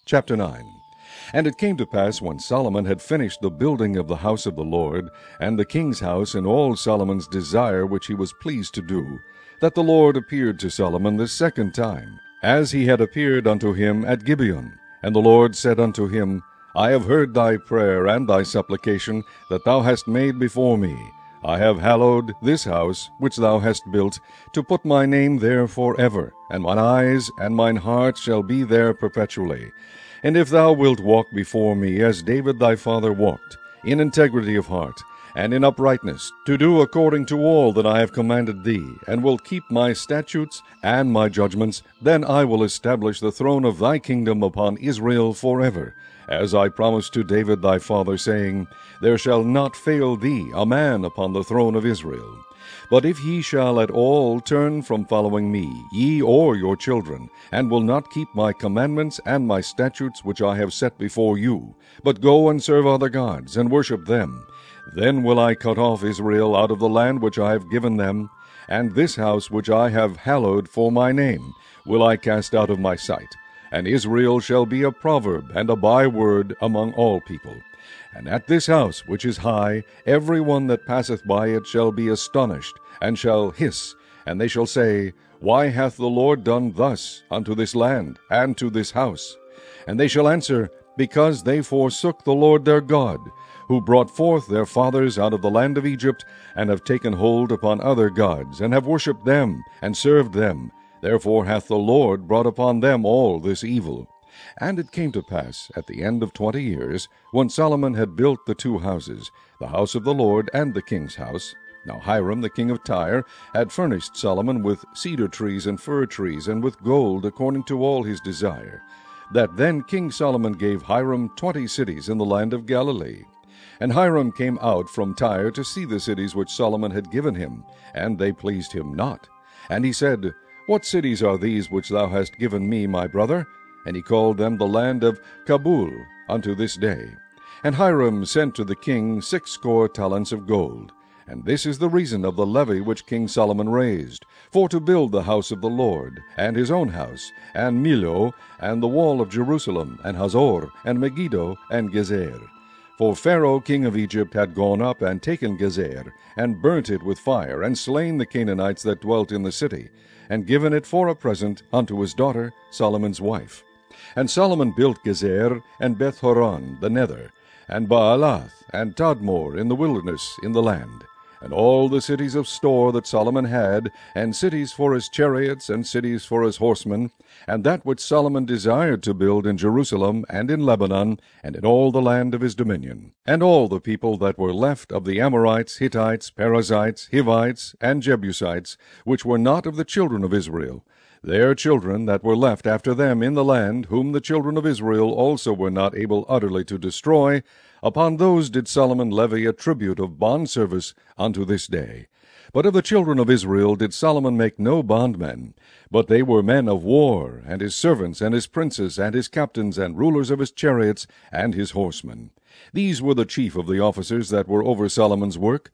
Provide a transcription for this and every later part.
Chapter 9. And it came to pass, when Solomon had finished the building of the house of the Lord, and the king's house, and all Solomon's desire which he was pleased to do, that the Lord appeared to Solomon the second time, as he had appeared unto him at Gibeon. And the Lord said unto him, I have heard thy prayer and thy supplication that thou hast made before me. I have hallowed this house which thou hast built, to put my name there forever, and mine eyes and mine heart shall be there perpetually. And if thou wilt walk before me as David thy father walked, in integrity of heart, and in uprightness, to do according to all that I have commanded thee, and wilt keep my statutes and my judgments, then I will establish the throne of thy kingdom upon Israel forever, as I promised to David thy father, saying, There shall not fail thee a man upon the throne of Israel. But if ye shall at all turn from following me, ye or your children, and will not keep my commandments and my statutes which I have set before you, but go and serve other gods, and worship them, then will I cut off Israel out of the land which I have given them, and this house which I have hallowed for my name will I cast out of my sight. And Israel shall be a proverb and a byword among all people. And at this house which is high, every one that passeth by it shall be astonished, and shall hiss, and they shall say, Why hath the Lord done thus unto this land, and to this house? And they shall answer, Because they forsook the Lord their God, who brought forth their fathers out of the land of Egypt, and have taken hold upon other gods, and have worshipped them, and served them. Therefore hath the Lord brought upon them all this evil. And it came to pass, at the end of 20 years, when Solomon had built the two houses, the house of the Lord and the king's house. Now Hiram the king of Tyre had furnished Solomon with cedar trees and fir trees, and with gold, according to all his desire. That then King Solomon gave Hiram 20 cities in the land of Galilee. And Hiram came out from Tyre to see the cities which Solomon had given him, and they pleased him not. And he said, What cities are these which thou hast given me, my brother? And he called them the land of Kabul unto this day. And Hiram sent to the king 60 talents of gold. And this is the reason of the levy which King Solomon raised, for to build the house of the Lord, and his own house, and Millo, and the wall of Jerusalem, and Hazor, and Megiddo, and Gezer. For Pharaoh king of Egypt had gone up and taken Gezer, and burnt it with fire, and slain the Canaanites that dwelt in the city, and given it for a present unto his daughter Solomon's wife. And Solomon built Gezer, and Beth-horon the nether, and Baalath, and Tadmor in the wilderness in the land, and all the cities of store that Solomon had, and cities for his chariots, and cities for his horsemen, and that which Solomon desired to build in Jerusalem, and in Lebanon, and in all the land of his dominion. And all the people that were left of the Amorites, Hittites, Perizzites, Hivites, and Jebusites, which were not of the children of Israel, their children that were left after them in the land, whom the children of Israel also were not able utterly to destroy, upon those did Solomon levy a tribute of bondservice unto this day. But of the children of Israel did Solomon make no bondmen, but they were men of war, and his servants, and his princes, and his captains, and rulers of his chariots, and his horsemen. These were the chief of the officers that were over Solomon's work,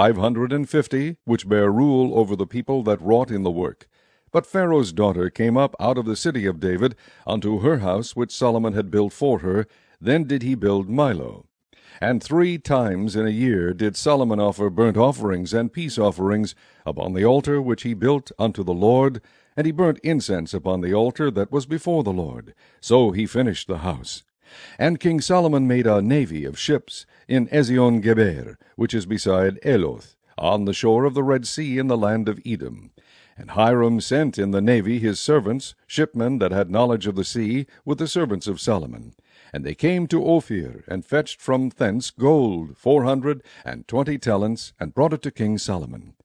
550, which bare rule over the people that wrought in the work. But Pharaoh's daughter came up out of the city of David unto her house which Solomon had built for her. Then did he build Millo. And 3 times in a year did Solomon offer burnt offerings and peace offerings upon the altar which he built unto the Lord, and he burnt incense upon the altar that was before the Lord. So he finished the house. And King Solomon made a navy of ships in Ezion-geber, which is beside Eloth, on the shore of the Red Sea in the land of Edom. And Hiram sent in the navy his servants, shipmen that had knowledge of the sea, with the servants of Solomon. And they came to Ophir, and fetched from thence gold 420 talents, and brought it to King Solomon.